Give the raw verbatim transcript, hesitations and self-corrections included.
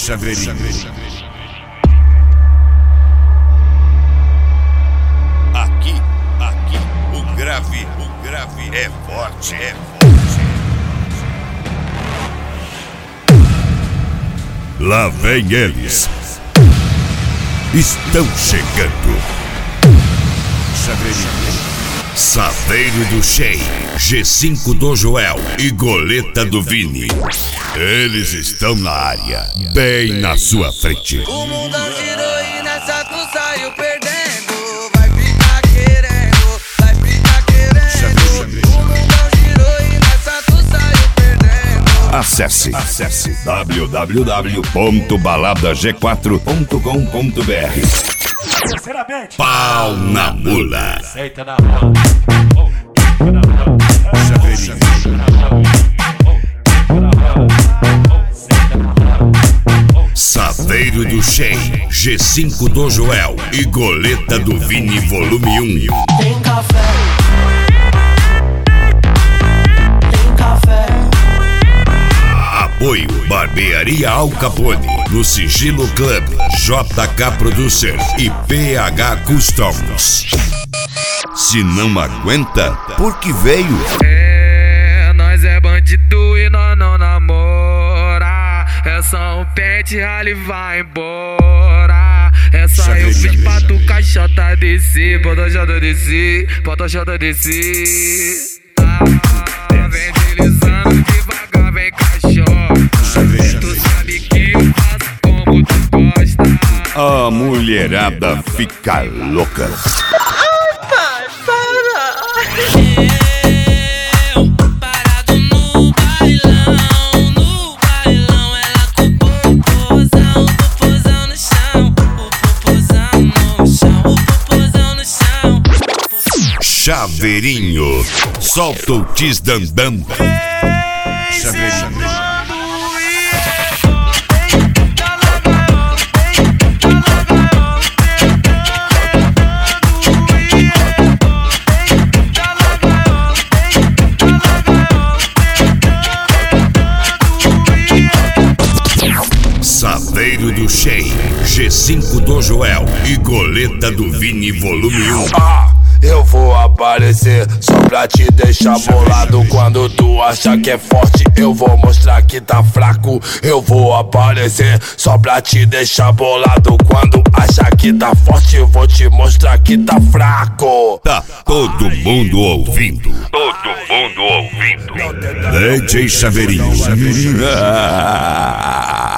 Chaveirinho. Aqui, aqui, o grave, o grave é forte, é forte. Lá vem eles. Estão chegando. Chaveirinho. Saveiro do Shea, G cinco do Joel e Goleta do Vini. Eles estão na área, bem na sua frente. O mundo girou e nessa tu saiu perdendo. Vai ficar querendo, vai ficar querendo. O mundo girou e nessa tu saiu perdendo. Acesse, acesse w w w ponto balada g quatro ponto com ponto b r. Sinceramente, Pau na mula. aceita na roda. Chaveirinho. Saveiro do Shea, G cinco do Joel e Goleta do Vini volume um. Tem café. Tem café. Apoio Barbearia Al Capone, no Sigilo Club, J K Producer e P H Customs. Se não aguenta, por que veio? É, nós é bandido e nós não namora. É só um pente, rally vai embora. É só eu fiz pra tu caixota descer. Bota jota descer, bota jota descer. Ah, vem deslizando devagar, vem cachorro. Tu sabe que eu faço como tu gosta. A mulherada fica louca. Eu, parado no bailão, no bailão, ela com o popozão, o popozão no chão, o popozão no chão, o popozão no chão. Chaveirinho, solta o tisdandam. Chaveirinho. Saveiro do Shea, G cinco do Joel e Goleta do Vini volume um. Ah, eu vou aparecer só pra te deixar bolado. Quando tu acha que é forte, eu vou mostrar que tá fraco. Eu vou aparecer só pra te deixar bolado. Quando acha que tá forte, eu vou te mostrar que tá fraco. Tá todo mundo ouvindo. Todo mundo ouvindo. D J Chaveirinho.